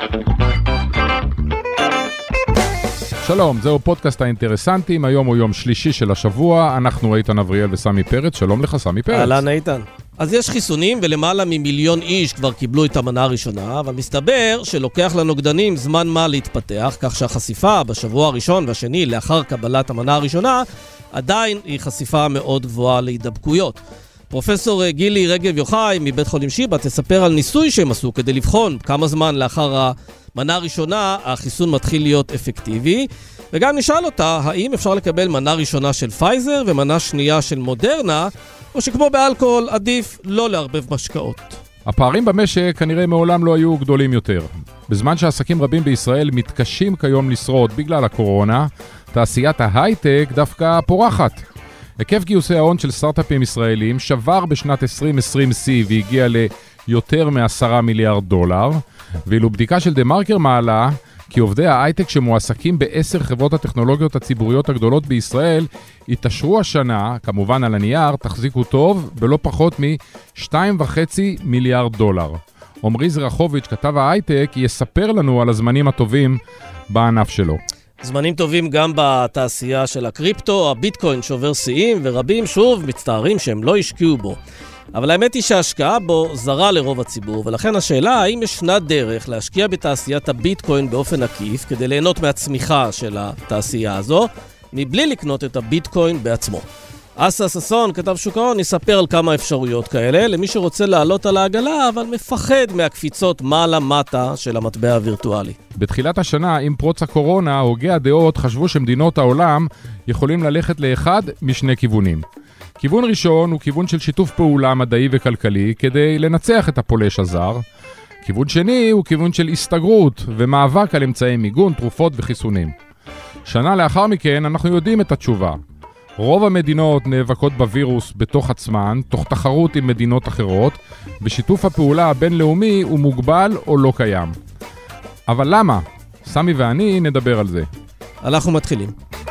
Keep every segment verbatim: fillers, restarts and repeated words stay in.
שלום, זהו פודקאסט האינטרסנטים, היום הוא יום שלישי של השבוע, אנחנו איתן אבריאל וסמי פרץ, שלום לך סמי פרץ. אהלן איתן. אז יש חיסונים ולמעלה ממיליון איש כבר קיבלו את המנה הראשונה, אבל מסתבר שלוקח לנוגדנים זמן מה להתפתח, כך שהחשיפה בשבוע הראשון והשני לאחר קבלת המנה הראשונה, עדיין היא חשיפה מאוד גבוהה להידבקויות. פרופסור גילי רגב יוחאי מבית חולים שיבא תספר על ניסוי שהם עשו כדי לבחון כמה זמן לאחר המנה הראשונה החיסון מתחיל להיות אפקטיבי, וגם נשאל אותה האם אפשר לקבל מנה ראשונה של פייזר ומנה שנייה של מודרנה, או שכמו באלכוהול עדיף לא לערבב משקאות. הפערים במשק כנראה מעולם לא היו גדולים יותר. בזמן שעסקים רבים בישראל מתקשים כיום לשרוד בגלל הקורונה, תעשיית ההייטק דווקא פורחת. היקף גיוסי ההון של סטארט-אפים ישראלים שבר בשנת עשרים עשרים שיא והגיע ליותר מעשרה מיליארד דולר, ואילו בדיקה של דה מרקר מעלה כי עובדי ההייטק שמועסקים בעשר חברות הטכנולוגיות הציבוריות הגדולות בישראל התעשרו השנה, כמובן על הנייר, תחזיקו טוב, בלא פחות מ-שתיים וחצי מיליארד דולר. עומרי זרחוביץ', כתב ההייטק, יספר לנו על הזמנים הטובים בענף שלו. זמנים טובים גם בתעשייה של הקריפטו, הביטקוין שובר שיאים, ורבים שוב מצטערים שהם לא השקיעו בו. אבל האמת היא שההשקעה בו זרה לרוב הציבור, ולכן השאלה האם ישנה דרך להשקיע בתעשיית הביטקוין באופן עקיף, כדי ליהנות מהצמיחה של התעשייה הזו, מבלי לקנות את הביטקוין בעצמו. אסא ששון, כתב שוק ההון, יספר על כמה אפשרויות כאלה, למי שרוצה לעלות על העגלה, אבל מפחד מהקפיצות מעלה-מטה של המטבע הווירטואלי. בתחילת השנה, עם פרוץ הקורונה, הוגי הדעות חשבו שמדינות העולם יכולים ללכת לאחד משני כיוונים. כיוון ראשון הוא כיוון של שיתוף פעולה מדעי וכלכלי כדי לנצח את הפולש הזר. כיוון שני הוא כיוון של הסתגרות ומאבק על אמצעי מיגון, תרופות וחיסונים. שנה לאחר מכן אנחנו יודעים את התשובה. רוב המדינות נאבקות בווירוס בתוך עצמן, תוך תחרות עם מדינות אחרות, ושיתוף הפעולה הבינלאומי הוא מוגבל או לא קיים. אבל למה? סמי ואני נדבר על זה. אנחנו מתחילים.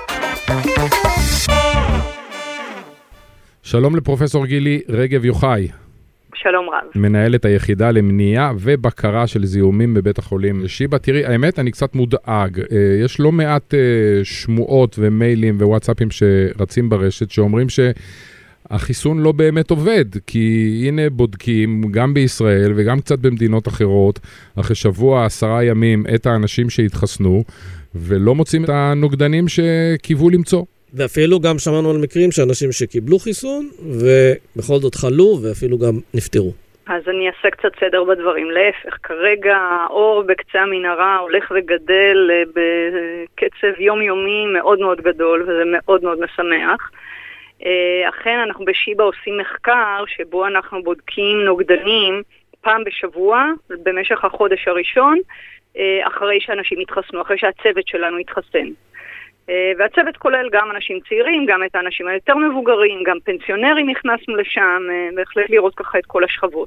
שלום לפרופסור גילי רגב יוחאי. שלום רב. מנהלת היחידה למניעה ובקרה של זיהומים בבית החולים שיבא. תראי, האמת, אני קצת מודאג. יש לא מעט שמועות ומיילים ווואטסאפים שרצים ברשת שאומרים שהחיסון לא באמת עובד, כי הנה בודקים גם בישראל וגם קצת במדינות אחרות, אחרי שבוע, עשרה ימים, את האנשים שהתחסנו, ולא מוצאים את הנוגדנים שקיוו למצוא. ואפילו גם שמענו על מקרים שאנשים שקיבלו חיסון ובכל זאת חלו ואפילו גם נפטרו. אז אני אעשה קצת סדר בדברים. להפך, כרגע האור בקצה המנהרה הולך וגדל בקצב יומיומי מאוד מאוד גדול, וזה מאוד מאוד משמח. אכן אנחנו בשיבא עושים מחקר שבו אנחנו בודקים נוגדנים פעם בשבוע במשך החודש הראשון, אחרי שאנשים התחסנו, אחרי שהצוות שלנו התחסן. והצוות כולל גם אנשים צעירים, גם את האנשים היותר מבוגרים, גם פנסיונרים נכנסנו לשם, בהחלט לראות ככה את כל השכבות.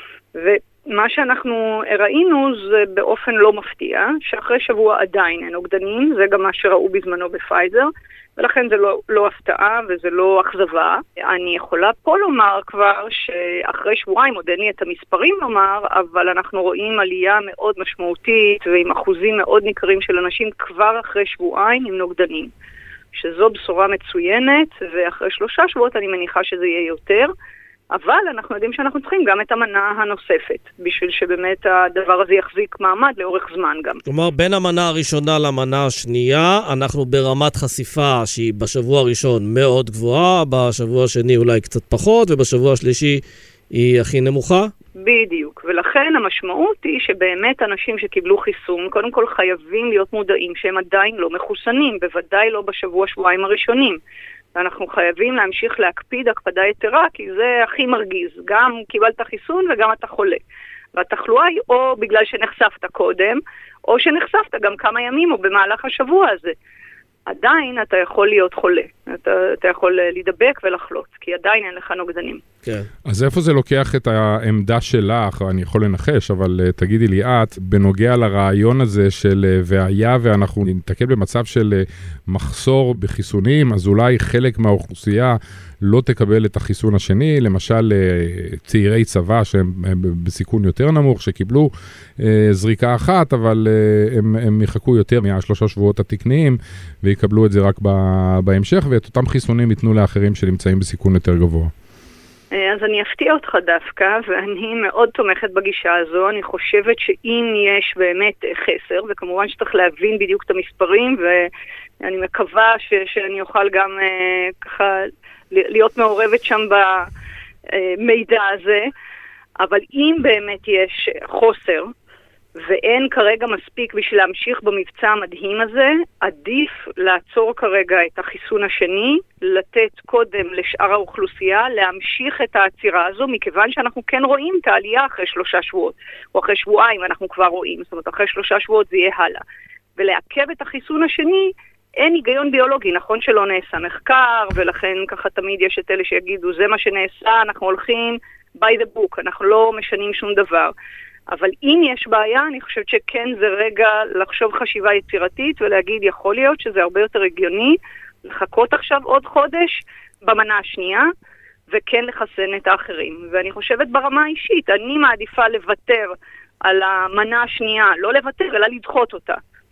ומה שאנחנו ראינו זה באופן לא מפתיע, שאחרי שבוע עדיין אין נוגדנים, זה גם מה שראו בזמנו בפייזר, ולכן זה לא, לא הפתעה וזה לא אכזבה. אני יכולה פה לומר כבר שאחרי שבועיים, עוד אין לי את המספרים לומר, אבל אנחנו רואים עלייה מאוד משמעותית ועם אחוזים מאוד ניכרים של אנשים כבר אחרי שבועיים עם נוגדנים. שזו בשורה מצוינת, ואחרי שלושה שבועות אני מניחה שזה יהיה יותר, אבל אנחנו יודעים שאנחנו צריכים גם את המנה הנוספת, בשביל שבאמת הדבר הזה יחזיק מעמד לאורך זמן גם. כלומר, בין המנה הראשונה למנה השנייה, אנחנו ברמת חשיפה שהיא בשבוע הראשון מאוד גבוהה, בשבוע השני אולי קצת פחות, ובשבוע השלישי היא הכי נמוכה? בדיוק, ולכן המשמעות היא שבאמת אנשים שקיבלו חיסון, קודם כל חייבים להיות מודעים שהם עדיין לא מחוסנים, בוודאי לא בשבוע שבועיים הראשונים. ואנחנו חייבים להמשיך להקפיד הקפדה יתרה, כי זה הכי מרגיז. גם קיבלת חיסון וגם אתה חולה. והתחלואה היא או בגלל שנחשפת קודם, או שנחשפת גם כמה ימים או במהלך השבוע הזה. עדיין אתה יכול להיות חולה. אתה, אתה יכול להידבק ולחלות, כי עדיין אין לך נוגדנים. כן. אז איפה זה לוקח את העמדה שלך, אני יכול לנחש, אבל תגידי לי את, בנוגע לרעיון הזה של והיה ואנחנו נתקל במצב של מחסור בחיסונים, אז אולי חלק מהאוכלוסייה לא תקבל את החיסון השני, למשל צעירי צבא שהם בסיכון יותר נמוך, שקיבלו זריקה אחת, אבל הם, הם יחכו יותר מהשלושה שבועות התקניים, ויקבלו את זה רק בהמשך, ואת אותם חיסונים ייתנו לאחרים שנמצאים בסיכון יותר גבוה. אז אני אפתיע אותך דווקא, ואני מאוד תומכת בגישה הזו. אני חושבת שאם יש באמת חסר, וכמובן שצריך להבין בדיוק את המספרים, ואני מקווה ש, שאני אוכל גם אה, ככה להיות מעורבת שם במידע הזה, אבל אם באמת יש חוסר, ואין כרגע מספיק בשביל להמשיך במבצע המדהים הזה, עדיף לעצור כרגע את החיסון השני, לתת קודם לשאר האוכלוסייה, להמשיך את העצירה הזו, מכיוון שאנחנו כן רואים את העלייה אחרי שלושה שבועות, או אחרי שבועיים אנחנו כבר רואים, זאת אומרת אחרי שלושה שבועות זה יהיה הלאה. ולעכב את החיסון השני, אין היגיון ביולוגי, נכון שלא נעשה מחקר, ולכן ככה תמיד יש את אלה שיגידו, זה מה שנעשה, אנחנו הולכים by the book, אנחנו לא משנים שום דבר. אבל אם יש בעיה, אני חושבת שכן זה רגע לחשוב חשיבה יצירתית ולהגיד, יכול להיות שזה הרבה יותר הגיוני, לחכות עכשיו עוד חודש במנה השנייה, וכן לחסן את האחרים. ואני חושבת ברמה האישית, אני מעדיפה לוותר על המנה השנייה, לא לוותר, אלא לדחות אותה.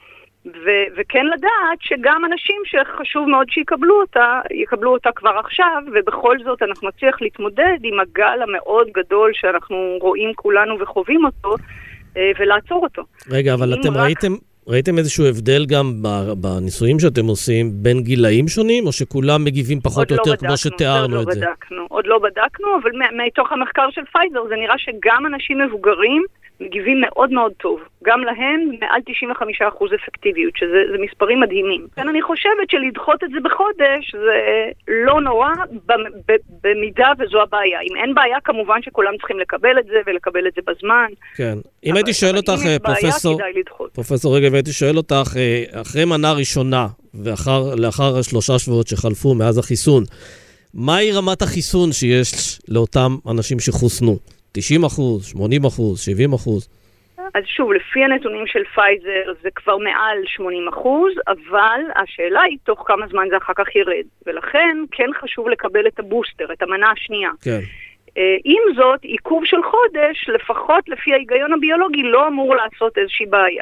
ו- וכן לדעת שגם אנשים שחשוב מאוד שיקבלו אותה, יקבלו אותה כבר עכשיו, ובכל זאת אנחנו נצליח להתמודד עם הגל המאוד גדול שאנחנו רואים כולנו וחווים אותו, ולעצור אותו. רגע, אבל אתם רק... ראיתם, ראיתם איזשהו הבדל גם בניסויים שאתם עושים בין גילאים שונים, או שכולם מגיבים פחות או יותר לא כמו שתיארנו את לא זה? בדקנו, עוד לא בדקנו, אבל מתוך המחקר של פייזר זה נראה שגם אנשים מבוגרים מגיבים מאוד מאוד טוב. גם להם מעל תשעים וחמישה אחוז אפקטיביות, שזה זה מספרים מדהימים. כן, אני חושבת שלדחות את זה בחודש זה לא נורא במידה וזו הבעיה. אם אין בעיה, כמובן שכולם צריכים לקבל את זה ולקבל את זה בזמן. כן. אם הייתי שואל אותך, פרופסור, פרופסור רגב, הייתי שואל אותך, אחרי מנה ראשונה ולאחר שלושה שבועות שחלפו מאז החיסון, מהי רמת החיסון שיש לאותם אנשים שחוסנו? תשעים אחוז, שמונים אחוז, שבעים אחוז. אז שוב, לפי הנתונים של פייזר זה כבר מעל שמונים אחוז, אבל השאלה היא תוך כמה זמן זה אחר כך ירד. ולכן כן חשוב לקבל את הבוסטר, את המנה השנייה. כן. עם זאת, עיכוב של חודש, לפחות לפי ההיגיון הביולוגי, לא אמור לעשות איזושהי בעיה.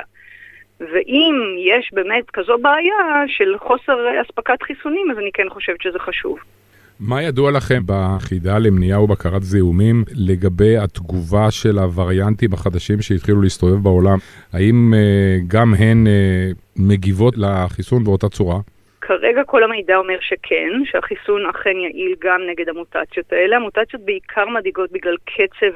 ואם יש באמת כזו בעיה של חוסר אספקת חיסונים, אז אני כן חושבת שזה חשוב. מה ידוע לכם ביחידה למניעה ובקרת זיהומים לגבי התגובה של הווריאנטים החדשים שהתחילו להסתובב בעולם? האם uh, גם הן uh, מגיבות לחיסון באותה צורה? כרגע כל המידע אומר שכן, שהחיסון אכן יעיל גם נגד המוטציות האלה. המוטציות בעיקר מדאיגות בגלל קצב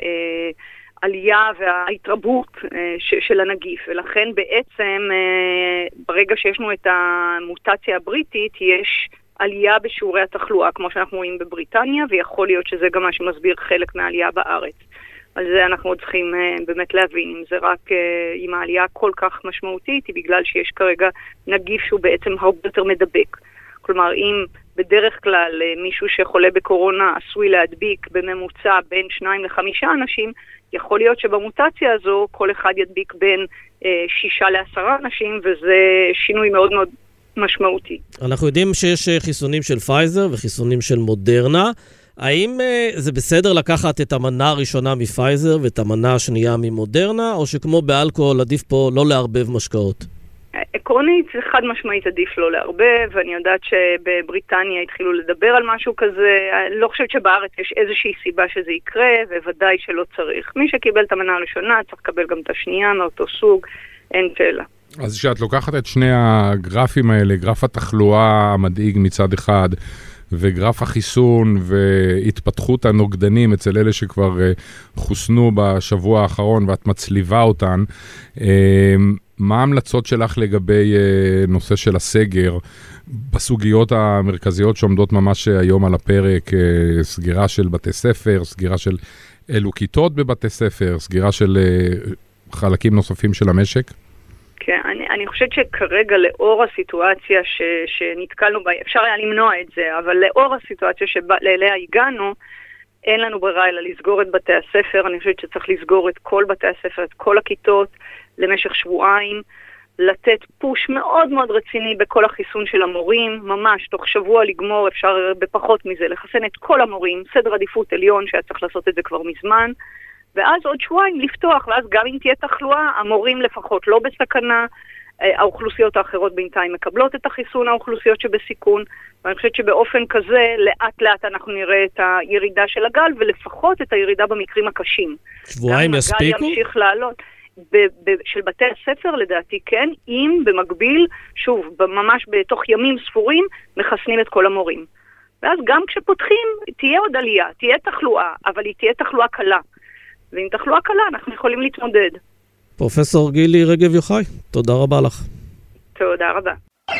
העלייה וההתרבות uh, ש- של הנגיף, ולכן בעצם uh, ברגע שישנו את המוטציה הבריטית יש עלייה בשיעורי התחלואה, כמו שאנחנו רואים בבריטניה, ויכול להיות שזה גם מה שמסביר חלק מהעלייה בארץ. על זה אנחנו עוד צריכים uh, באמת להבין, אם זה רק, uh, אם העלייה כל כך משמעותית, היא בגלל שיש כרגע נגיף שהוא בעצם הרבה יותר מדבק. כלומר, אם בדרך כלל uh, מישהו שחולה בקורונה עשוי להדביק בממוצע בין שניים לחמישה אנשים, יכול להיות שבמוטציה הזו כל אחד ידביק בין uh, שישה לעשרה אנשים, וזה שינוי מאוד מאוד משמעותי. אנחנו יודעים שיש חיסונים של פייזר וחיסונים של מודרנה. האם uh, זה בסדר לקחת את המנה הראשונה מפייזר ואת המנה השנייה ממודרנה, או שכמו באלכוהול עדיף פה לא לערבב משקאות? עקרונית זה חד משמעית עדיף לא לערבב, ואני יודעת שבבריטניה התחילו לדבר על משהו כזה. לא חושבת שבארץ יש איזושהי סיבה שזה יקרה, וודאי שלא צריך. מי שקיבל את המנה הראשונה צריך לקבל גם את השנייה מאותו סוג, אין שאלה. אז כשאת לוקחת את שני הגרפים האלה, גרף התחלואה המדאיג מצד אחד, וגרף החיסון והתפתחות הנוגדנים אצל אלה שכבר חוסנו בשבוע האחרון, ואת מצליבה אותן, מה ההמלצות שלך לגבי נושא של הסגר, בסוגיות המרכזיות שעומדות ממש היום על הפרק, סגירה של בתי ספר, סגירה של אלו כיתות בבתי ספר, סגירה של חלקים נוספים של המשק? כן, אני, אני חושבת שכרגע לאור הסיטואציה ש, שנתקלנו בה, אפשר היה למנוע את זה, אבל לאור הסיטואציה שאליה הגענו, אין לנו ברירה אלא לסגור את בתי הספר. אני חושבת שצריך לסגור את כל בתי הספר, את כל הכיתות, למשך שבועיים, לתת פוש מאוד מאוד רציני בכל החיסון של המורים, ממש תוך שבוע לגמור, אפשר בפחות מזה, לחסן את כל המורים, סדר עדיפות עליון שהיה צריך לעשות את זה כבר מזמן, ואז עוד שבועיים לפתוח, ואז גם אם תהיה תחלואה, המורים לפחות לא בסכנה, האוכלוסיות האחרות בינתיים מקבלות את החיסון, האוכלוסיות שבסיכון, ואני חושבת שבאופן כזה, לאט לאט אנחנו נראה את הירידה של הגל, ולפחות את הירידה במקרים הקשים. שבועיים יספיקו? גם הגל ימשיך לעלות. ב- ב- של בתי הספר לדעתי כן, אם במקביל, שוב, ממש בתוך ימים ספורים, מחסנים את כל המורים. ואז גם כשפותחים, תהיה עוד עלייה, תהיה תחלואה, אבל היא תהיה תחלואה קלה. ועם תחלואה קלה אנחנו יכולים להתמודד. פרופסור גילי רגב יוחאי, תודה רבה לך. תודה רבה.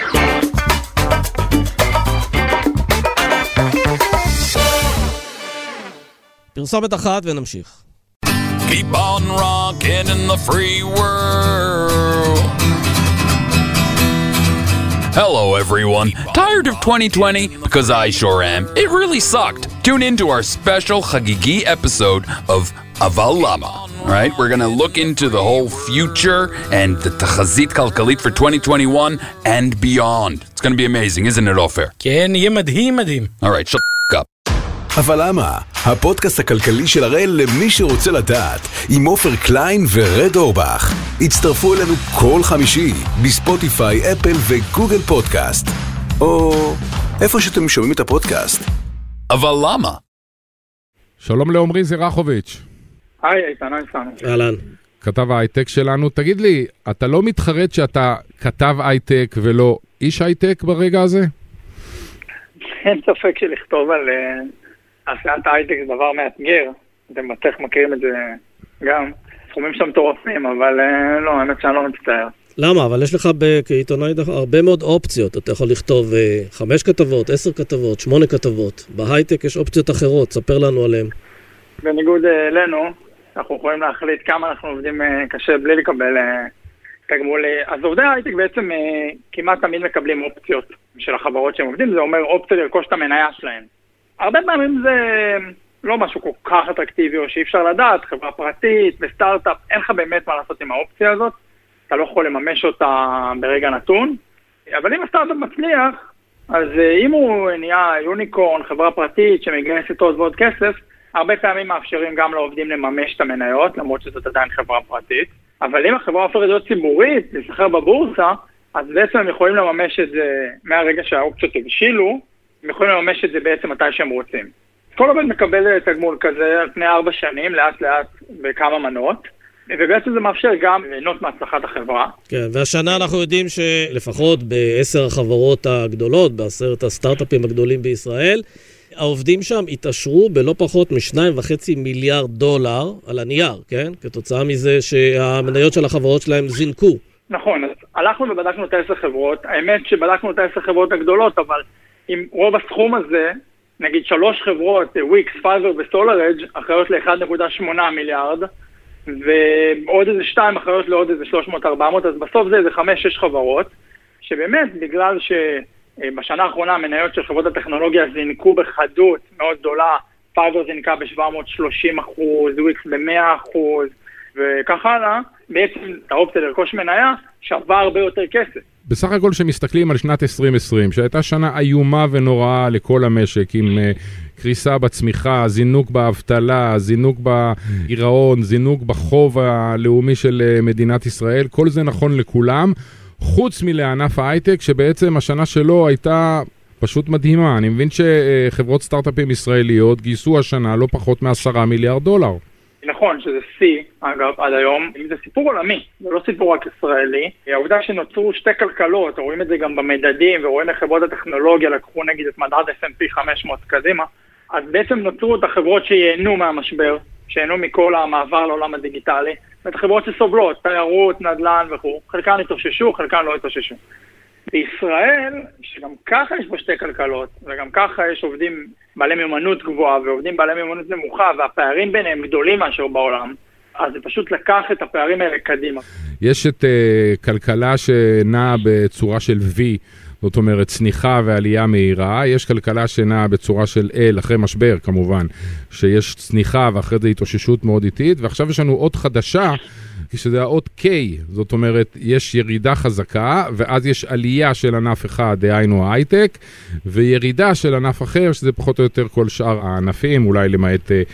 פרסומת אחת ונמשיך. Keep on rocking in the free world. Hello everyone. Tired of twenty twenty? Because I sure am. It really sucked. Tune in to our special Chagigi episode of Aval Lama. Right? We're going to look into the whole future and the Tachazit Kalkalit for twenty twenty-one and beyond. It's going to be amazing, isn't it, Ofer? כן, יהיה מדהים, מדהים. All right, shut the f*** up. אבל למה? הפודקאסט הכלכלי של הראל למי שרוצה לדעת, עם עופר קליין ורד אורבך. הצטרפו אלינו כל חמישי, בספוטיפיי, אפל וגוגל פודקאסט. או איפה שאתם שומעים את הפודקאסט. אבל למה? שלום לעומרי זרחוביץ'. היי, איתן, איתן. אהלן. כתב ההייטק שלנו. תגיד לי, אתה לא מתחרט שאתה כתב הייטק ולא איש הייטק ברגע הזה? אין ספק שלכתוב על עשיית הייטק זה דבר מאתגר. אתם בטח מכירים את זה גם. סכומים שם מטורפים, אבל לא, האמת שאני לא מצטער. למה? אבל יש לך כעיתונאי הרבה מאוד אופציות. אתה יכול לכתוב חמש כתבות, עשר כתבות, שמונה כתבות. בהייטק יש אופציות אחרות, ספר לנו עליהן. בניגוד אלינו, אנחנו יכולים להחליט כמה אנחנו עובדים קשה בלי לקבל תגמול. אז עובדי הייטק בעצם כמעט תמיד מקבלים אופציות של החברות שהם עובדים. זה אומר אופציה לרכוש את המניה שלהם. הרבה פעמים זה לא משהו כל כך אטרקטיבי או שאי אפשר לדעת, חברה פרטית, בסטארט-אפ, אין לך באמת מה לעשות עם האופציה הזאת. אתה לא יכול לממש אותה ברגע נתון. אבל אם הסטארט-אפ מצליח, אז אם הוא נהיה יוניקורן, חברה פרטית שמגייסת עוד ועוד כסף, הרבה פעמים מאפשרים גם לעובדים לממש את המניות, למרות שזאת עדיין חברה פרטית. אבל אם החברה הופכת להיות ציבורית, להיסחר בבורסה, אז בעצם הם יכולים לממש את זה מהרגע שהאופציות הבשילו, הם יכולים לממש את זה בעצם מתי שהם רוצים. כל עובד מקבל תגמול כזה על פני ארבע שנים, לאט לאט בכמה מנות, ובעצם זה מאפשר גם ליהנות מהצלחת החברה. כן, והשנה אנחנו יודעים שלפחות בעשר החברות הגדולות, בעשרת הסטארט-אפים הגדולים בישראל, העובדים שם התעשרו בלא פחות משניים וחצי מיליארד דולר על הנייר, כן? כתוצאה מזה שהמניות של החברות שלהם זינקו. נכון, אז הלכנו ובדקנו את העשר חברות, האמת שבדקנו את העשר חברות הגדולות, אבל עם רוב הסכום הזה, נגיד שלוש חברות, וויקס, פייבר וסולארג' אחראיות ל-אחד נקודה שמונה מיליארד, ועוד איזה שתיים אחראיות לעוד איזה שלוש מאות ארבע מאות, אז בסוף זה איזה חמש שש חברות, שבאמת בגלל שבשנה האחרונה המניות של חברות הטכנולוגיה זינקו בחדות מאוד גדולה, פייבר זינקה ב-שבע מאות ושלושים אחוז, וויקס ב-מאה אחוז, וכך הלאה, בעצם האופציה לרכוש מניה שווה הרבה יותר כסף. בסך הכל שמסתכלים על שנת עשרים עשרים, שהייתה שנה איומה ונוראה לכל המשק, עם uh, קריסה בצמיחה, זינוק באבטלה, זינוק בגירעון, זינוק בחוב הלאומי של uh, מדינת ישראל, כל זה נכון לכולם, חוץ מלענף ההייטק, שבעצם השנה שלו הייתה פשוט מדהימה. אני מבין שחברות סטארט-אפים ישראליות גייסו השנה לא פחות מעשרה מיליארד דולר. נכון, שזה סי, אגב, עד היום. זה סיפור עולמי, זה לא סיפור רק ישראלי. העובדה שנוצרו שתי כלכלות, רואים את זה גם במדדים, ורואים איך חברות הטכנולוגיה לקחו נגיד את מדד אס אנד פי חמש מאות קדימה, אז בעצם נוצרו את החברות שייהנו מהמשבר, שייהנו מכל המעבר לעולם הדיגיטלי, ואת החברות שסובלות, תיירות, נדל"ן וכו'. חלקן התאוששו, חלקן לא התאוששו. בישראל, שגם ככה יש בו שתי כלכלות, וגם ככה יש עובדים בעלי מיומנות גבוהה ועובדים בעלי מיומנות נמוכה, והפערים ביניהם גדולים מאשר בעולם, אז זה פשוט לקח את הפערים האלה קדימה. יש את uh, כלכלה שנעה בצורה של V זאת אומרת, צניחה ועלייה מהירה, יש כלכלה שנעה בצורה של אל, אחרי משבר כמובן, שיש צניחה ואחרי זה התאוששות מאוד איטית, ועכשיו יש לנו עוד חדשה, שזה האות K, זאת אומרת, יש ירידה חזקה, ואז יש עלייה של ענף אחד, דהיינו ההייטק, וירידה של ענף אחר, שזה פחות או יותר כל שאר הענפים, אולי למעט uh,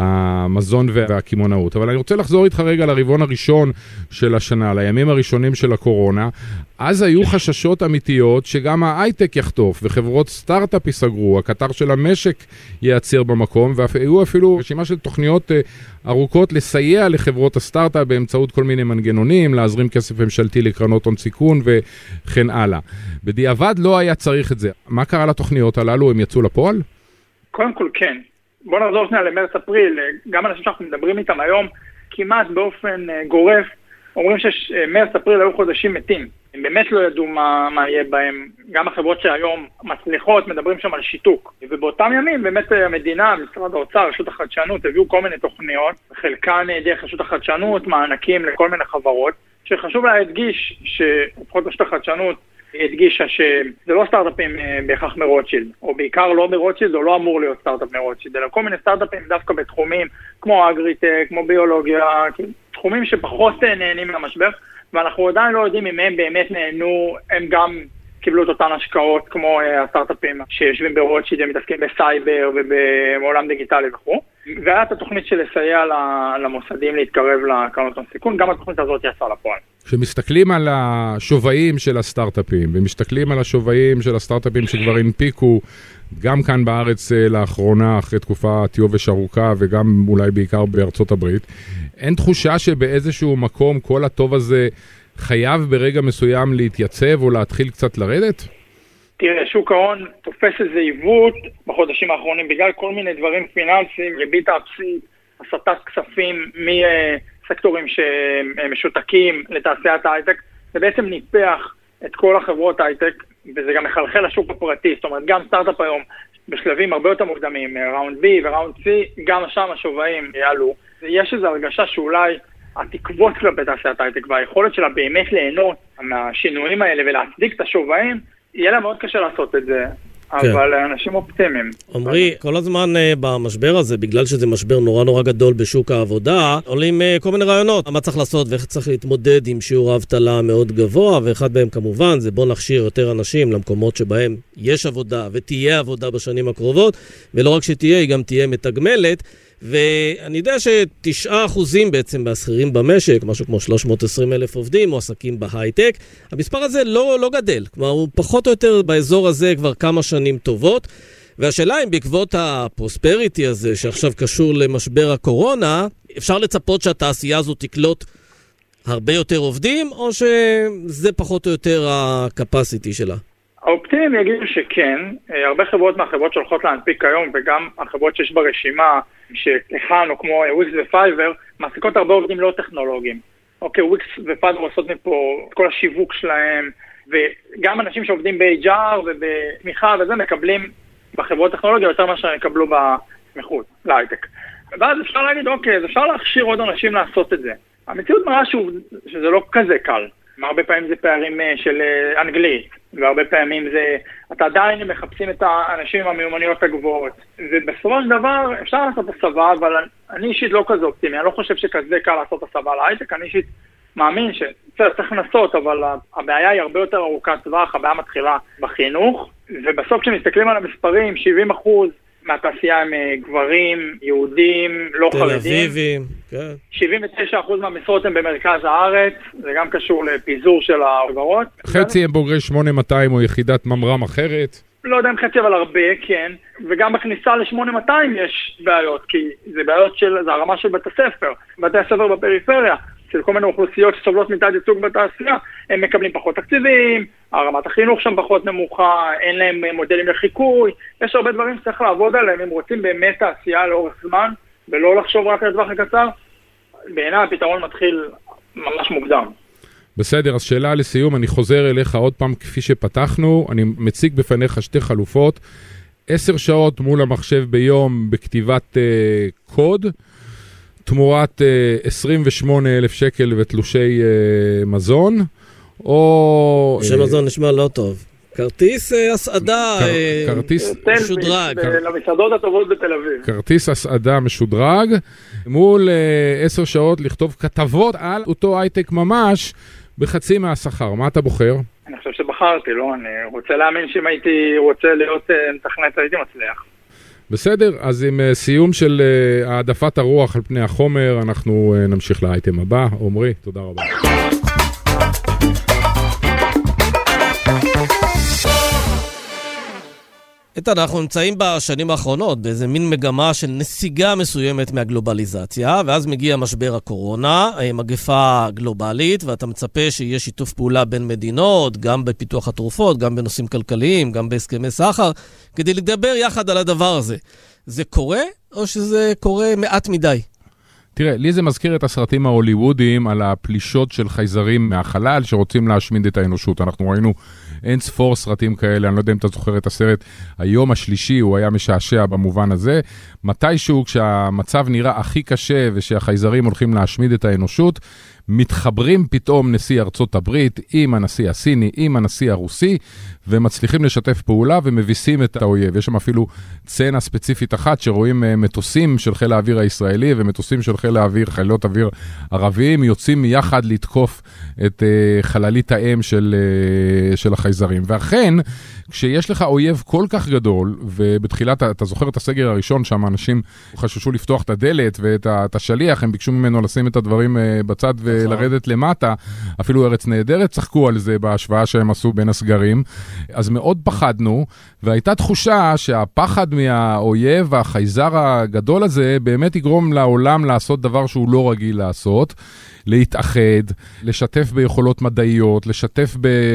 המזון והכימונאות. אבל אני רוצה לחזור איתך רגע לרבעון הראשון של השנה, לימים הראשונים של הקורונה, אז היו חששות אמיתיות שגם ההייטק יחטוף, וחברות סטארט-אפ יסגרו, הקטר של המשק ייעצר במקום, והיו אפילו רשימה של תוכניות uh, ארוכות לסייע לחברות הסטארט-אפ באמצעות כל מיני מנגנונים, להזרים כסף ממשלתי לקרנות הון סיכון וכן הלאה. בדיעבד לא היה צריך את זה. מה קרה לתוכניות הללו? הם יצאו לפועל? קודם כל כן. בוא נחזור שנייה למרץ-אפריל. גם אנשים שאנחנו מדברים איתם היום, כמעט באופן גורף, אומרים שמרץ-אפריל היו חודשים מתים. הם באמת לא ידעו מה, מה יהיה בהם. גם החברות שהיום מצליחות, מדברים שם על שיתוק. ובאותם ימים באמת המדינה, משרד האוצר, רשות החדשנות, הביאו כל מיני תוכניות, חלקן דרך רשות החדשנות, מענקים לכל מיני חברות, שחשוב לה להדגיש, שלפחות רשות החדשנות הדגישה שזה לא סטארט-אפים בהכרח מרוטשילד, או בעיקר לא מרוטשילד, או לא אמור להיות סטארט-אפ מרוטשילד, אלא כל מיני סטארט-אפים דווקא בתחומים כמו אגריטק, כמו ביולוגיה, תחומים שפחות נהנים מהמשבר, ואנחנו עדיין לא יודעים אם הם באמת נהנו, הם גם קיבלו את אותן השקעות כמו הסטארט-אפים שיושבים ברוטשילד, הם מתעסקים בסייבר ובעולם דיגיטלי וכו'. והיה את התוכנית של לסייע למוסדים להתקרב לקרנות הון סיכון, גם התוכנית הזאת יצאה לפועל. כשמסתכלים על השוויים של הסטארט-אפים, ומסתכלים על השוויים של הסטארט-אפים שכבר הנפיקו, גם כאן בארץ לאחרונה, אחרי תקופת יובש ארוכה, וגם אולי בעיקר בארצות הברית, אין תחושה שבאיזשהו מקום כל הטוב הזה חייב ברגע מסוים להתייצב או להתחיל קצת לרדת? תראה, שוק ההון תופס איזה עיוות בחודשים האחרונים, בגלל כל מיני דברים פיננסיים, ריבית אפסית, הסטת כספים מסקטורים שמשותקים לתעשיית ההייטק, זה בעצם ניפח את כל החברות ההייטק, וזה גם מחלחל לשוק הפרטי, זאת אומרת, גם סטארט-אפ היום בשלבים הרבה יותר מוקדמים, ראונד B וראונד C, גם שם השוויים יעלו. יש איזו הרגשה שאולי התקוות כלפי תעשיית ההייטק והיכולת שלה באמת ליהנות מהשינויים האלה ולהצדיק את השוויים, יהיה לה מאוד קשה לעשות את זה, אבל אנשים אופטימיים. עמרי, כל הזמן במשבר הזה, בגלל שזה משבר נורא נורא גדול בשוק העבודה, עולים כל מיני רעיונות, מה צריך לעשות ואיך צריך להתמודד עם שיעור האבטלה מאוד גבוה, ואחד מהם כמובן זה בוא נכשיר יותר אנשים למקומות שבהם יש עבודה ותהיה עבודה בשנים הקרובות, ולא רק שתהיה, היא גם תהיה מתגמלת, ואני יודע שתשעה אחוזים בעצם מהשכירים במשק, משהו כמו שלוש מאות ועשרים אלף עובדים, מועסקים בהייטק. המספר הזה לא, לא גדל, כלומר הוא פחות או יותר באזור הזה כבר כמה שנים טובות, והשאלה אם בעקבות הפרוספריטי הזה שעכשיו קשור למשבר הקורונה, אפשר לצפות שהתעשייה הזו תקלוט הרבה יותר עובדים, או שזה פחות או יותר הקפסיטי שלה? האופטימיים יגידו שכן, הרבה חברות מהחברות שהולכות להנפיק היום, וגם החברות שיש ברשימה, שהכנו כמו וויקס ופייבר, מעסיקות הרבה עובדים לא טכנולוגיים. אוקיי, וויקס ופייבר עושות מפה את כל השיווק שלהם, וגם אנשים שעובדים ב-אייץ' אר ובתמיכה וזה, מקבלים בחברות טכנולוגיה יותר מה שהם יקבלו במחוץ, להייטק. ואז אפשר להגיד, אוקיי, אז אפשר להכשיר עוד אנשים לעשות את זה. המציאות מראה שזה לא כזה קל. הרבה פעמים זה פערים של אנגלית, והרבה פעמים זה, אתה עדיין מחפשים את האנשים עם המיומנויות הגבוהות. ובסופו של דבר אפשר לעשות הסבה, אבל אני אישית לא כזה אופטימי, אני לא חושב שכזה קל לעשות הסבה להייטק, אני אישית מאמין שצריך לנסות, אבל הבעיה היא הרבה יותר ארוכת טווח, הבעיה מתחילה בחינוך, ובסוף כשמסתכלים על המספרים, שבעים אחוז מהתעשייה הם גברים, יהודים, לא חרדים. תל אביבים, כן. שבעים ותשעה אחוז מהמשרות הם במרכז הארץ, זה גם קשור לפיזור של החברות. חצי הם בוגרי שמונה מאתיים או יחידת ממר"ם אחרת? לא יודע אם חצי, אבל הרבה, כן. וגם בכניסה ל-שמונה מאתיים יש בעיות, כי זה בעיות של, זה הרמה של בית הספר. בתי הספר בפריפריה, של כל מיני אוכלוסיות שסובלות מתת ייצוג בתעשייה, הם מקבלים פחות תקציבים, הרמת החינוך שם פחות נמוכה, אין להם מודלים לחיקוי, יש הרבה דברים שצריך לעבוד עליהם, הם רוצים באמת תעשייה לאורך זמן, ולא לחשוב רק על טווח הקצר. בעיניי הפתרון מתחיל ממש מוקדם. בסדר, אז שאלה לסיום, אני חוזר אליך עוד פעם כפי שפתחנו, אני מציג בפניך שתי חלופות, עשר שעות מול המחשב ביום בכתיבת uh, קוד, תמורת uh, עשרים ושמונה אלף שקל ותלושי uh, מזון, או... תלושי uh, מזון נשמע לא טוב. כרטיס הסעדה משודרג. למסעדות הטובות בתל אביב. כרטיס הסעדה משודרג, מול עשר שעות לכתוב כתבות על אותו הייטק ממש בחצי מהשכר. מה אתה בוחר? אני חושב שבחרתי, לא? אני רוצה להאמין שאם הייתי רוצה להיות מתכנת, הייתי מצליח. בסדר, אז עם סיום של העדפת הרוח על פני החומר, אנחנו נמשיך לאייטם הבא. עומרי, תודה רבה. איתן, אנחנו נמצאים בשנים האחרונות באיזה מין מגמה של נסיגה מסוימת מהגלובליזציה, ואז מגיע משבר הקורונה, מגפה גלובלית, ואתה מצפה שיהיה שיתוף פעולה בין מדינות, גם בפיתוח התרופות, גם בנושאים כלכליים, גם בהסכמי סחר, כדי לדבר יחד על הדבר הזה. זה קורה, או שזה קורה מעט מדי? תראה, לי זה מזכיר את הסרטים ההוליוודיים על הפלישות של חייזרים מהחלל שרוצים להשמיד את האנושות. אנחנו ראינו אין ספור סרטים כאלה, אני לא יודע אם אתה זוכר את הסרט, היום השלישי הוא היה משעשע במובן הזה. מתישהו כשהמצב נראה הכי קשה ושהחייזרים הולכים להשמיד את האנושות, מתחברים פתאום נשיא ארצות הברית עם הנשיא הסיני, עם הנשיא הרוסי, ומצליחים לשתף פעולה ומביסים את האויב. יש שם אפילו צנה ספציפית אחת שרואים מטוסים של חיל האוויר הישראלי ומטוסים של חיל האוויר, חילות אוויר ערביים, יוצאים מיחד לתקוף את חללית האם של, של החייזרים. ואכן, כשיש לך אויב כל כך גדול, ובתחילת, אתה זוכר את הסגר הראשון, שם אנשים חששו לפתוח את הדלת ואת השליח, הם ביקשו ממנו לשים את הדברים בצד ולרדת למטה, אפילו ארץ נהדרת צחקו על זה בהשוואה שהם עשו בין הסגרים, אז מאוד פחדנו, והייתה תחושה שהפחד מהאויב, החייזר הגדול הזה, באמת יגרום לעולם לעשות דבר שהוא לא רגיל לעשות, להתאחד, לשתף ביכולות מדעיות, לשתף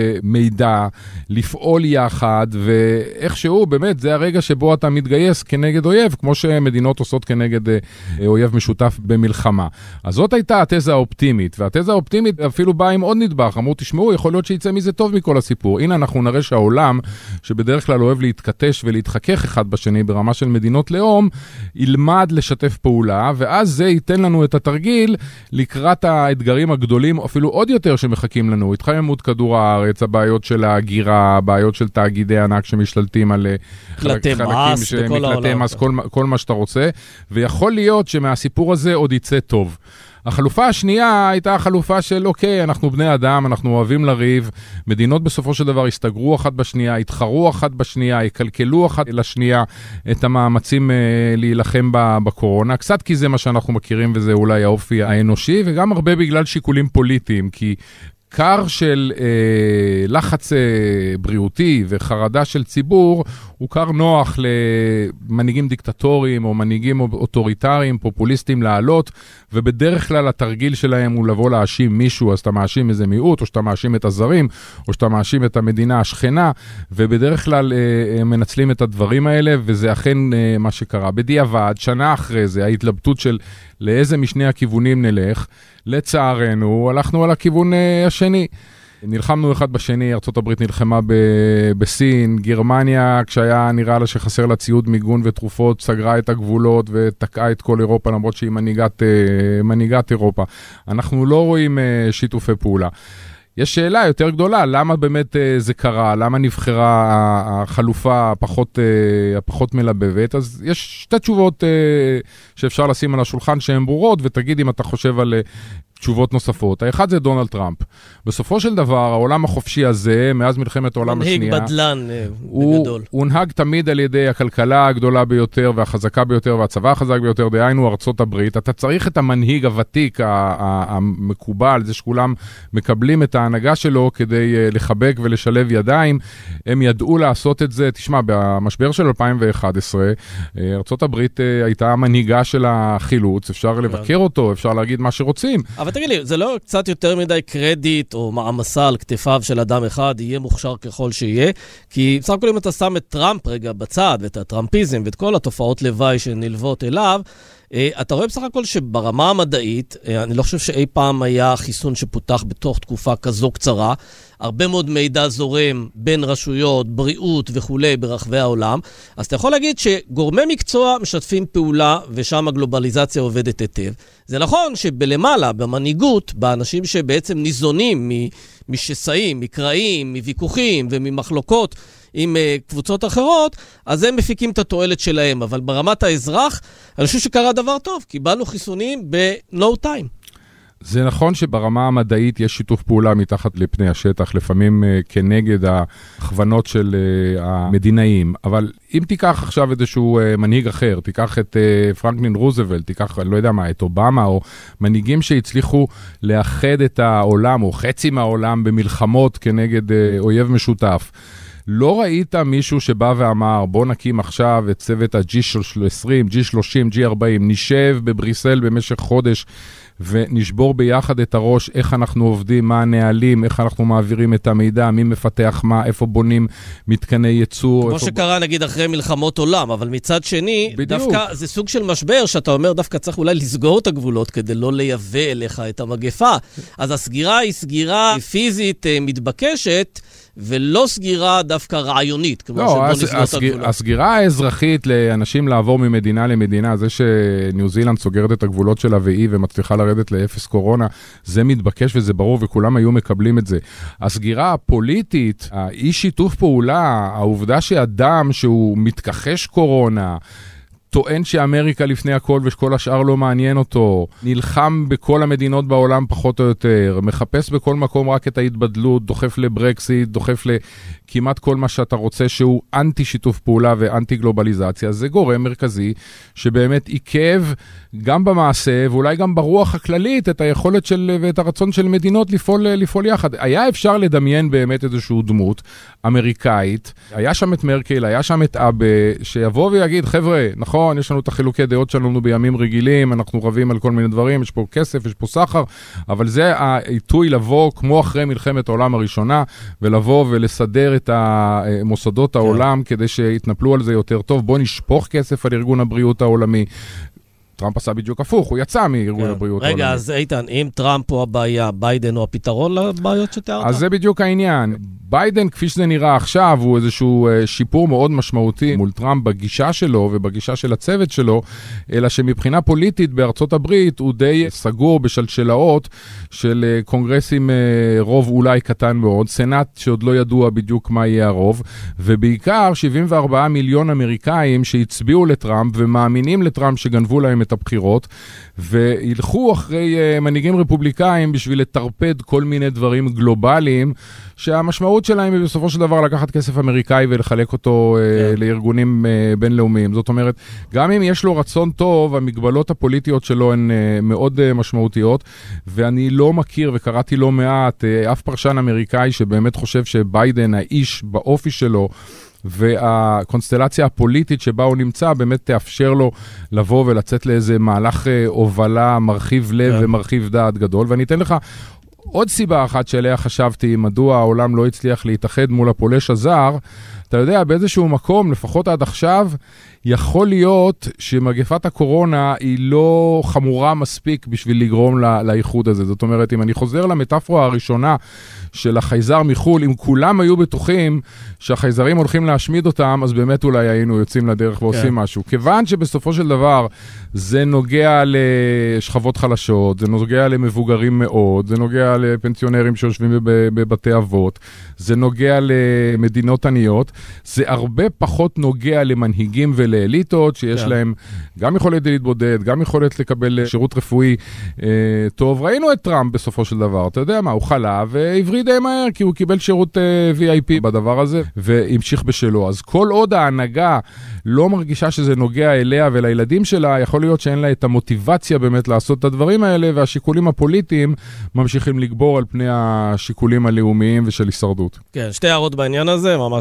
במידע, לפעול יחד, ואיכשהו באמת זה הרגע שבו אתה מתגייס כנגד אויב, כמו שמדינות עושות כנגד אויב משותף במלחמה. אז זאת הייתה התזה האופטימית, והתזה האופטימית אפילו באה עם עוד נדבך, אמרו תשמעו, יכול להיות שיצא מזה טוב מכל הסיפור. הנה אנחנו נראה שהעולם, שבדרך כלל אוהב להתקטש ולהתחכך אחד בשני ברמה של מדינות לאום, ילמד לשתף פעולה, ואז זה ייתן לנו את התרגיל לקראת האתגרים הגדולים, אפילו עוד יותר שמחכים לנו, התחממות כדור הארץ, הבעיות של ההגירה, הבעיות של תאגידי ענק שמשתלטים על מקלטי מס בכל העולם. מס, כל, כל מה שאתה רוצה, ויכול להיות שמהסיפור הזה עוד יצא טוב. החלופה השנייה הייתה החלופה של אוקיי, אנחנו בני אדם, אנחנו אוהבים לריב, מדינות בסופו של דבר הסתגרו אחת בשנייה, התחרו אחת בשנייה, יקלקלו אחת לשנייה את המאמצים אה, להילחם בקורונה, קצת כי זה מה שאנחנו מכירים וזה אולי האופי האנושי, וגם הרבה בגלל שיקולים פוליטיים, כי קר של אה, לחץ אה, בריאותי וחרדה של ציבור הוא קר נוח למנהיגים דיקטטוריים או מנהיגים אוטוריטריים, פופוליסטים לעלות, ובדרך כלל התרגיל שלהם הוא לבוא להאשים מישהו, אז אתה מאשים איזה מיעוט, או שאתה מאשים את הזרים, או שאתה מאשים את המדינה השכנה, ובדרך כלל אה, מנצלים את הדברים האלה, וזה אכן אה, מה שקרה. בדיעבד, שנה אחרי זה, ההתלבטות של לאיזה משני הכיוונים נלך, לצערנו, הלכנו על הכיוון uh, השני. נלחמנו אחד בשני, ארצות הברית נלחמה ב- בסין, גרמניה, כשהיה נראה לה שחסר לה ציוד מיגון ותרופות, סגרה את הגבולות ותקעה את כל אירופה, למרות שהיא מנהיגת, uh, מנהיגת אירופה. אנחנו לא רואים uh, שיתופי פעולה. יש שאלה יותר גדולה, למה באמת uh, זה קרה, למה נבחרה החלופה הפחות, uh, הפחות מלבבת, אז יש שתי תשובות uh, שאפשר לשים על השולחן שהן ברורות, ותגיד אם אתה חושב על uh, תשובות נוספות. האחד זה דונלד טראמפ. בסופו של דבר, העולם החופשי הזה, מאז מלחמת העולם השנייה, מנהיג בדלן הוא, בגדול. הוא הונהג תמיד על ידי הכלכלה הגדולה ביותר והחזקה ביותר והצבא החזק ביותר, דהיינו ארצות הברית. אתה צריך את המנהיג הוותיק, המקובל, זה שכולם מקבלים את ההנהגה שלו כדי לחבק ולשלב ידיים. הם ידעו לעשות את זה. תשמע, במשבר של אלפיים ואחת עשרה, ארצות הברית הייתה המנהיגה של החילוץ, אפשר לבקר אותו, אפשר להגיד מה שרוצים. אבל תגיד לי, זה לא קצת יותר מדי קרדיט או מעמסה על כתפיו של אדם אחד, יהיה מוכשר ככל שיהיה? כי בסך הכל אם אתה שם את טראמפ רגע בצד, ואת הטראמפיזם ואת כל התופעות לוואי שנלוות אליו, אתה רואה בסך הכל שברמה המדעית, אני לא חושב שאי פעם היה חיסון שפותח בתוך תקופה כזו קצרה, הרבה מאוד מידע זורם בין רשויות, בריאות וכו' ברחבי העולם, אז אתה יכול להגיד שגורמי מקצוע משתפים פעולה, ושם הגלובליזציה עובדת היטב. זה נכון שבלמעלה, במנהיגות, באנשים שבעצם ניזונים משסעים, מקראים, מוויכוחים וממחלוקות עם uh, קבוצות אחרות, אז הם מפיקים את התועלת שלהם. אבל ברמת האזרח, אני חושב שקרה דבר טוב, קיבלנו חיסונים ב-no time. זה נכון שברמה המדעית יש שיתוף פעולה מתחת לפני השטח, לפעמים uh, כנגד ההכוונות של uh, המדינאים, אבל אם תיקח עכשיו איזשהו uh, מנהיג אחר, תיקח את uh, פרנקלין רוזוולט, תיקח, אני לא יודע מה, את אובמה, או מנהיגים שהצליחו לאחד את העולם, או חצי מהעולם במלחמות כנגד uh, אויב משותף, לא ראית מישהו שבא ואמר, בוא נקים עכשיו את צוות ה-ג'י עשרים, ג'י שלושים, ג'י ארבעים, נשב בבריסל במשך חודש, ונשבור ביחד את הראש, איך אנחנו עובדים, מה הנהלים, איך אנחנו מעבירים את המידע, מי מפתח מה, איפה בונים מתקני ייצור. כמו איפה... שקרה נגיד אחרי מלחמות עולם, אבל מצד שני, בדיוק. דווקא זה סוג של משבר, שאתה אומר דווקא צריך אולי לסגור את הגבולות, כדי לא לייבא אליך את המגפה. אז הסגירה היא סגירה פיזית מתבקשת, ולא סגירה דווקא רעיונית, כמו לא, שבוא הס, נסגור הסגיר, את הגבולות. הסגירה האזרחית לאנשים לעבור ממדינה למדינה, זה שניו זילנד סוגרת את הגבולות שלה והיא ומצליחה לרדת לאפס קורונה, זה מתבקש וזה ברור וכולם היו מקבלים את זה. הסגירה הפוליטית, האי שיתוף פעולה, העובדה שאדם שהוא מתכחש קורונה, טוען שאמריקה לפני הכל ושכל השאר לא מעניין אותו, נלחם בכל המדינות בעולם פחות או יותר, מחפש בכל מקום רק את ההתבדלות, דוחף לברקסיט, דוחף לכמעט כל מה שאתה רוצה שהוא אנטי שיתוף פעולה ואנטי גלובליזציה, זה גורם מרכזי שבאמת עיכב גם במעשה ואולי גם ברוח הכללית את היכולת של, ואת הרצון של מדינות לפעול, לפעול יחד. היה אפשר לדמיין באמת איזשהו דמות אמריקאית, היה שם את מרקל, היה שם את אבא, שיבוא ויגיד, חבר'ה, נכון, יש לנו את החילוקי דעות שלנו בימים רגילים, אנחנו רבים על כל מיני דברים, יש פה כסף, יש פה סחר, אבל זה העיתוי לבוא כמו אחרי מלחמת העולם הראשונה, ולבוא ולסדר את המוסדות העולם כדי שיתנפלו על זה יותר טוב. בוא נשפוך כסף על ארגון הבריאות העולמי. טראמפ עשה בדיוק הפוך, הוא יצא מארגון הבריאות העולמי. רגע, אז איתן, אם טראמפ הוא הבעיה, ביידן הוא הפתרון לבעיות שתיארת? אז זה בדיוק העניין. ביידן, כפי שזה נראה עכשיו, הוא איזשהו שיפור מאוד משמעותי מול טראמפ בגישה שלו ובגישה של הצוות שלו, אלא שמבחינה פוליטית בארצות הברית הוא די סגור בשלשלאות של קונגרסים רוב אולי קטן מאוד, סנאט שעוד לא ידוע בדיוק מה יהיה הרוב, ובעיקר שבעים וארבעה מיליון אמריקאים שהצביעו לטראמפ ומאמינים לטראמפ שגנבו להם את הבחירות, וילכו אחרי מנהיגים רפובליקאים בשביל לטרפד כל מיני דברים גלובליים, שהמשמעות שלהם היא בסופו של דבר לקחת כסף אמריקאי ולחלק אותו כן. לארגונים בינלאומיים. זאת אומרת, גם אם יש לו רצון טוב, המגבלות הפוליטיות שלו הן מאוד משמעותיות, ואני לא מכיר וקראתי לא מעט אף פרשן אמריקאי שבאמת חושב שביידן, האיש באופי שלו, והקונסטלציה הפוליטית שבה הוא נמצא באמת תאפשר לו לבוא ולצאת לאיזה מהלך הובלה מרחיב לב yeah. ומרחיב דעת גדול. ואני אתן לך עוד סיבה אחת שעליה חשבתי מדוע העולם לא הצליח להתאחד מול הפולש הזר. אתה יודע, באיזשהו מקום, לפחות עד עכשיו, יכול להיות שמגפת הקורונה היא לא חמורה מספיק בשביל לגרום לאיחוד הזה. זאת אומרת, אם אני חוזר למטאפורה הראשונה של החייזר מחול, אם כולם היו בטוחים שהחייזרים הולכים להשמיד אותם, אז באמת אולי היינו יוצאים לדרך ועושים כן. משהו. כיוון שבסופו של דבר זה נוגע לשכבות חלשות, זה נוגע למבוגרים מאוד, זה נוגע לפנסיונרים שיושבים בבתי אבות, זה נוגע למדינות עניות, זה הרבה פחות נוגע למנהיגים ולאליטות, שיש yeah. להם גם יכולת להתבודד, גם יכולת לקבל שירות רפואי אה, טוב. ראינו את טראמפ בסופו של דבר, אתה יודע מה, הוא חלה ועברי די מהר, כי הוא קיבל שירות אה, וי איי פי בדבר הזה, והמשיך בשלו. אז כל עוד ההנהגה לא מרגישה שזה נוגע אליה ולילדים שלה, יכול להיות שאין לה את המוטיבציה באמת לעשות את הדברים האלה, והשיקולים הפוליטיים ממשיכים לגבור על פני השיקולים הלאומיים ושל הישרדות. כן, שתי הערות בעניין הזה, ממש קצרות.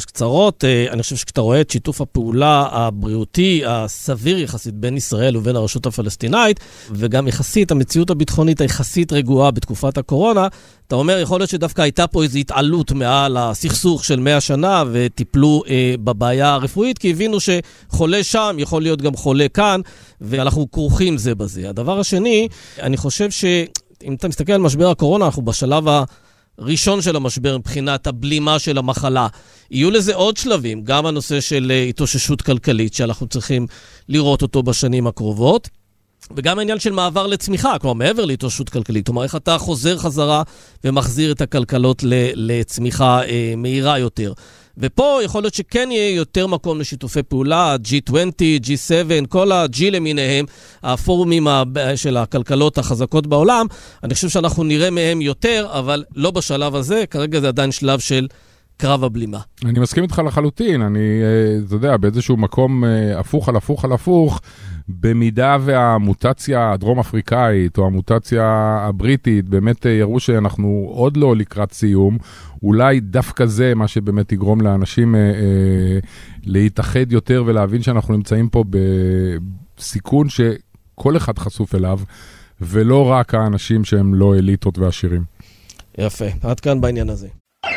אחרות. אני חושב שכשאתה רואה את שיתוף הפעולה הבריאותי, הסביר יחסית בין ישראל ובין הרשות הפלסטינאית, וגם יחסית המציאות הביטחונית היחסית רגועה בתקופת הקורונה, אתה אומר, יכול להיות שדווקא הייתה פה איזו התעלות מעל הסכסוך של מאה שנה, וטיפלו אה, בבעיה הרפואית, כי הבינו שחולה שם יכול להיות גם חולה כאן, ואנחנו כרוכים זה בזה. הדבר השני, אני חושב שאם אתה מסתכל על משבר הקורונה, אנחנו בשלב הראשון של המשבר מבחינת הבלימה של המחלה. יהיו לזה עוד שלבים, גם הנושא של התאוששות כלכלית, שאנחנו צריכים לראות אותו בשנים הקרובות, וגם העניין של מעבר לצמיחה, כלומר מעבר להתאוששות כלכלית, כלומר איך אתה חוזר חזרה ומחזיר את הכלכלות לצמיחה אה, מהירה יותר. ופה יכול להיות שכן יהיה יותר מקום לשיתופי פעולה, ג'י עשרים, ג'י שבע, כל ה-G למיניהם, הפורומים של הכלכלות החזקות בעולם, אני חושב שאנחנו נראה מהם יותר, אבל לא בשלב הזה, כרגע זה עדיין שלב של קרב הבלימה. אני מסכים איתך לחלוטין, אני, אתה יודע, באיזשהו מקום הפוך על הפוך על הפוך, במידה והמוטציה הדרום אפריקאית או המוטציה הבריטית באמת יראו שאנחנו עוד לא לקראת סיום, אולי דווקא זה מה שבאמת יגרום לאנשים אה, אה, להתאחד יותר ולהבין שאנחנו נמצאים פה בסיכון שכל אחד חשוף אליו, ולא רק האנשים שהם לא אליטות ועשירים. יפה, עד כאן בעניין הזה.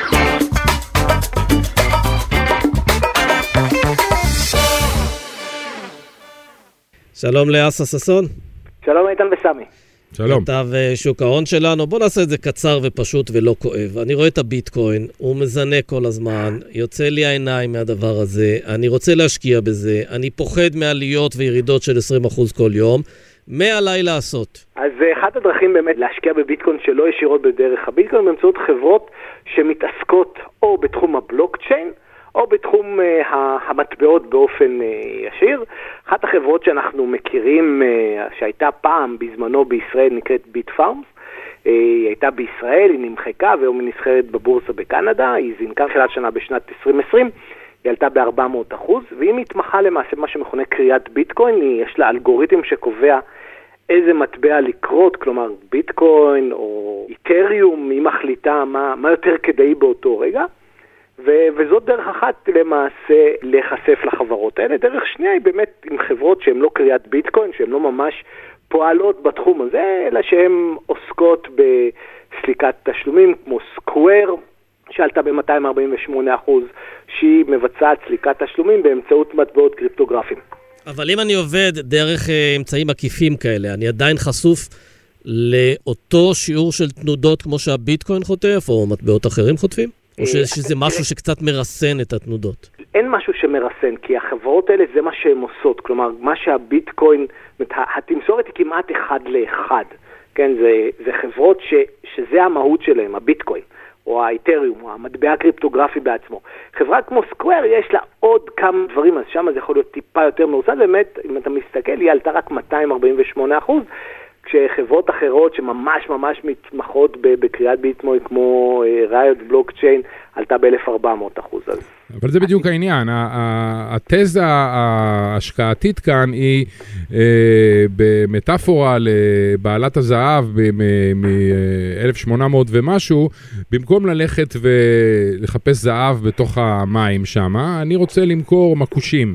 שלום לאסה ססון. שלום איתן וסמי. שלום. כתב שוק ההון שלנו, בוא נעשה את זה קצר ופשוט ולא כואב. אני רואה את הביטקוין, הוא מזנה כל הזמן, יוצא לי העיניים מהדבר הזה, אני רוצה להשקיע בזה, אני פוחד מעליות וירידות של עשרים אחוז כל יום, מה עליי לעשות? אז אחת הדרכים באמת להשקיע בביטקוין שלא ישירות בדרך הביטקוין, באמצעות חברות שמתעסקות או בתחום הבלוקצ'יין, או בתחום uh, המטבעות באופן uh, ישיר. אחת החברות שאנחנו מכירים, uh, שהייתה פעם בזמנו בישראל, נקראת ביט פארמס. Uh, היא הייתה בישראל, היא נמחקה, והיום היא נסחרת בבורסה בקנדה, היא זינקה תחילת שנה בשנת עשרים עשרים, היא עלתה ב-ארבע מאות אחוז, והיא מתמחה למעשה מה שמכונה קריאת ביטקוין, יש לה אלגוריתם שקובע איזה מטבע לקרות, כלומר ביטקוין או איתריום, היא מחליטה מה, מה יותר כדאי באותו רגע, ו- וזאת דרך אחת למעשה להיחשף לחברות האלה. דרך שנייה היא באמת עם חברות שהן לא קריאת ביטקוין, שהן לא ממש פועלות בתחום הזה, אלא שהן עוסקות בסליקת תשלומים, כמו סקוואר, שעלתה ב-מאתיים ארבעים ושמונה אחוז, שהיא מבצעת סליקת תשלומים באמצעות מטבעות קריפטוגרפיים. אבל אם אני עובד דרך uh, אמצעים עקיפים כאלה, אני עדיין חשוף לאותו שיעור של תנודות כמו שהביטקוין חוטף, או מטבעות אחרים חוטפים? או שזה משהו שקצת מרסן את התנודות? אין משהו שמרסן, כי החברות האלה זה מה שהן עושות. כלומר, מה שהביטקוין, התמסורת היא כמעט אחד לאחד. כן, זה, זה חברות ש, שזה המהות שלהם, הביטקוין, או האיתריום, או המטבע הקריפטוגרפי בעצמו. חברה כמו סקוואר יש לה עוד כמה דברים, אז שם זה יכול להיות טיפה יותר מרוסד. באמת, אם אתה מסתכל, היא עלתה רק מאתיים ארבעים ושמונה אחוז, כשחברות אחרות שממש ממש מתמחות בקריאת ביטקוין כמו ריוט בלוקצ'יין עלתה ב-אלף וארבע מאות אחוז. אבל זה בדיוק העניין. התזה ההשקעתית כאן היא במטאפורה לבעלת הזהב מ-אלף שמונה מאות ומשהו, במקום ללכת ולחפש זהב בתוך המים שם, אני רוצה למכור מקושים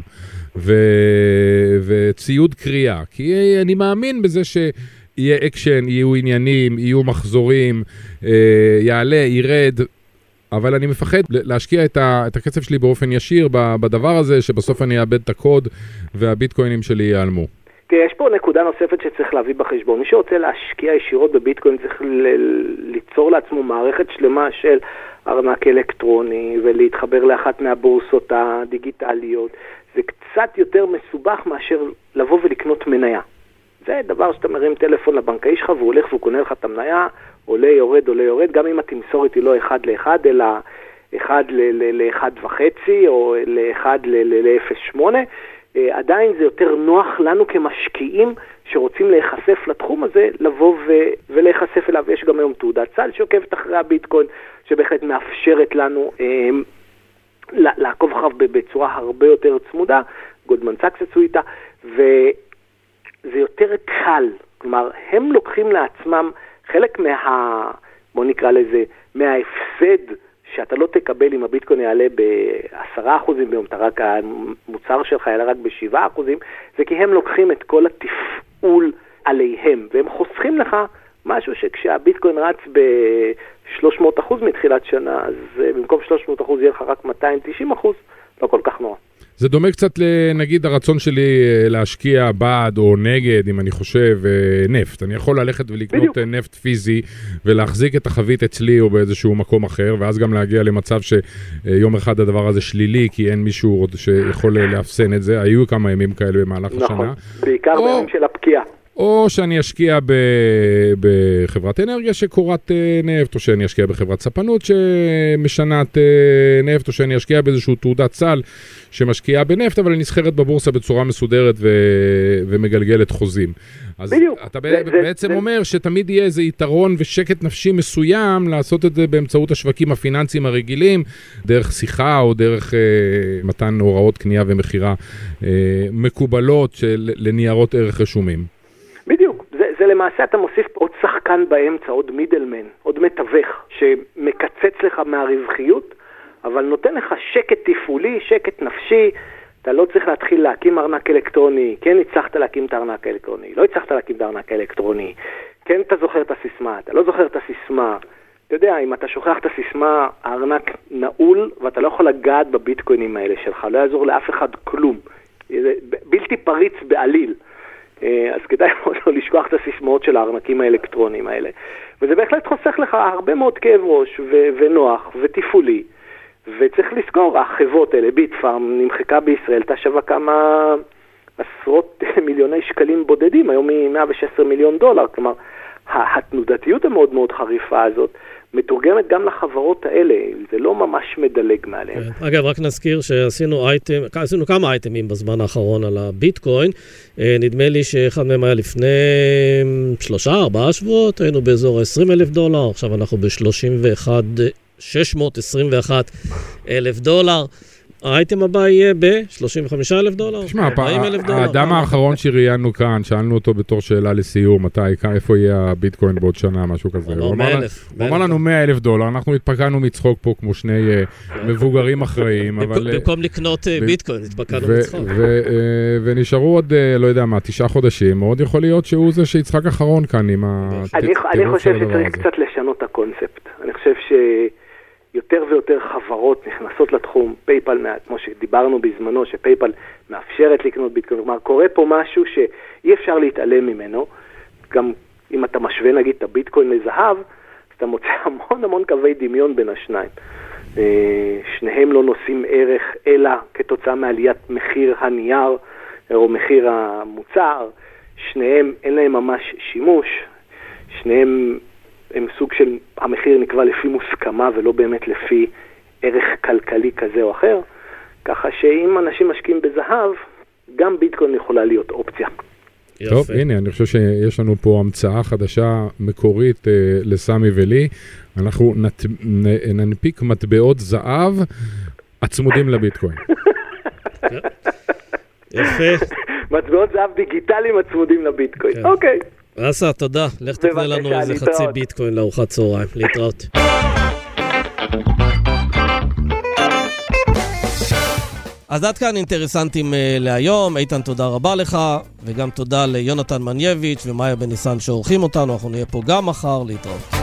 וציוד קריאה, כי אני מאמין בזה ש... יהיה אקשן, יהיו עניינים, יהיו מחזורים, אה, יעלה, ירד, אבל אני מפחד להשקיע את, ה, את הכסף שלי באופן ישיר בדבר הזה, שבסוף אני אאבד את הקוד והביטקוינים שלי ייעלמו. תראה, יש פה נקודה נוספת שצריך להביא בחשבון. מי שרוצה להשקיע ישירות בביטקוין צריך ל- ליצור לעצמו מערכת שלמה של ארנק אלקטרוני ולהתחבר לאחת מהבורסות הדיגיטליות. זה קצת יותר מסובך מאשר לבוא ולקנות מניה. זה דבר שאתה מרים טלפון לבנקאי שלך והוא הולך והוא קונה לך את המניה, עולה יורד, עולה יורד, גם אם התמסורת היא לא אחד לאחד, אלא אחד לאחד וחצי או לאחד לאפס שמונה, עדיין זה יותר נוח לנו כמשקיעים שרוצים להיחשף לתחום הזה, לבוא ולהיחשף אליו. יש גם היום תעודת סל שעוקבת אחרי הביטקוין, שבהחלט מאפשרת לנו לעקוב אחריו בצורה הרבה יותר צמודה, גולדמן סאקס עשו איתה, ו... זה יותר קל, כלומר, הם לוקחים לעצמם חלק מה, בוא נקרא לזה, מההפסד שאתה לא תקבל אם הביטקוין יעלה ב-עשרה אחוזים ביום, אתה רק המוצר שלך יעלה רק ב-שבעה אחוזים, זה כי הם לוקחים את כל התפעול עליהם, והם חוסכים לך משהו שכשהביטקוין רץ ב-שלוש מאות אחוז מתחילת שנה, אז במקום שלוש מאות אחוז יהיה לך רק מאתיים ותשעים אחוז, לא כל כך נורא. זה דומה קצת לנגיד הרצון שלי להשקיע בעד או נגד, אם אני חושב, נפט. אני יכול ללכת ולקנות בדיוק. נפט פיזי ולהחזיק את החבית אצלי או באיזשהו מקום אחר, ואז גם להגיע למצב שיום אחד הדבר הזה שלילי, כי אין מישהו שיכול להפסן את זה. היו כמה ימים כאלה במהלך נכון. השנה. בעיקר או... בימים של הפקיעה. או שאני אשקיע בחברת אנרגיה שקורת נפט, או שאני אשקיע בחברת ספנות שמשנת נפט, או שאני אשקיע באיזשהו תעודת סל שמשקיעה בנפט, אבל היא נסחרת בבורסה בצורה מסודרת ומגלגלת חוזים. אז בדיוק. אתה בעצם אומר שתמיד יהיה איזה יתרון ושקט נפשי מסוים לעשות את זה באמצעות השווקים הפיננסיים הרגילים, דרך שיחה או דרך מתן הוראות קנייה ומחירה מקובלות לניירות ערך רשומים. בדיוק, זה, זה למעשה אתה מוסיף עוד שחקן באמצע, עוד מידלמן, עוד מתווך, שמקצץ לך מהרווחיות, אבל נותן לך שקט תפעולי, שקט נפשי, אתה לא צריך להתחיל להקים ארנק אלקטרוני, כן הצלחת להקים את הארנק האלקטרוני, לא הצלחת להקים את הארנק האלקטרוני, כן אתה זוכר את הסיסמה, אתה לא זוכר את הסיסמה, אתה יודע, אם אתה שוכח את הסיסמה, הארנק נעול, ואתה לא יכול לגעת בביטקוינים האלה שלך, לא יעזור לאף אחד כלום, זה בלתי פריץ בעליל. אז כדאי מאוד לא לשכוח את הסיסמאות של הארנקים האלקטרוניים האלה. וזה בהחלט חוסך לך הרבה מאוד כאב ראש ו- ונוח ותפעולי. וצריך לזכור, החברות האלה, ביטפארם, נמחקה בישראל, הייתה שווה כמה עשרות מיליוני שקלים בודדים, היום היא מאה ושש עשרה מיליון דולר. כלומר, התנודתיות המאוד מאוד חריפה הזאת, מתורגמת גם לחברות האלה, זה לא ממש מדלג מעליהם. אגב, רק נזכיר שעשינו אייטם, עשינו כמה אייטמים בזמן האחרון על הביטקוין, נדמה לי שאחד מהם היה לפני שלושה, ארבעה שבועות, היינו באזור עשרים אלף דולר, עכשיו אנחנו ב-שלושים ואחד אלף שש מאות עשרים ואחת אלף דולר, האייטם הבא יהיה ב-שלושים וחמישה אלף דולר, ארבעים אלף דולר. האדם האחרון שראיינו כאן, שאלנו אותו בתור שאלה לסיום, מתי, איפה יהיה הביטקוין בעוד שנה, משהו כזה. הוא אמר לנו מאה אלף דולר, אנחנו התפקענו מצחוק פה כמו שני מבוגרים אחראים. במקום לקנות ביטקוין, התפקענו מצחוק. ונשארו עוד, לא יודע מה, תשעה חודשים, מאוד יכול להיות שהוא זה שיצחק אחרון כאן עם הטירוף של הדבר הזה. אני חושב שצריך קצת לשנות את הקונספט. אני חושב ש... יותר ויותר חברות נכנסות לתחום, פייפל, כמו שדיברנו בזמנו, שפייפל מאפשרת לקנות ביטקוין, כלומר, קורה פה משהו שאי אפשר להתעלם ממנו, גם אם אתה משווה נגיד את הביטקוין לזהב, אז אתה מוצא המון המון קווי דמיון בין השניים. שניהם לא נושאים ערך, אלא כתוצאה מעליית מחיר הנייר, או מחיר המוצר, שניהם אין להם ממש שימוש, שניהם הם סוג של, המחיר נקבע לפי מוסכמה ולא באמת לפי ערך כלכלי כזה או אחר, ככה שאם אנשים משקיעים בזהב, גם ביטקוין יכולה להיות אופציה. טוב, הנה, אני חושב שיש לנו פה המצאה חדשה מקורית אה, לסמי ולי, אנחנו נת, נ, ננפיק מטבעות זהב הצמודים לביטקוין. יפה. מטבעות זהב דיגיטליים הצמודים לביטקוין, אוקיי. אסה, תודה. לך תקנה לנו איזה חצי ביטקוין לארוחת צהריים. להתראות. אז עד כאן אינטרסנטים להיום. איתן, תודה רבה לך, וגם תודה ליונתן מנייביץ' ומאיה בניסן שעורכים אותנו. אנחנו נהיה פה גם מחר. להתראות.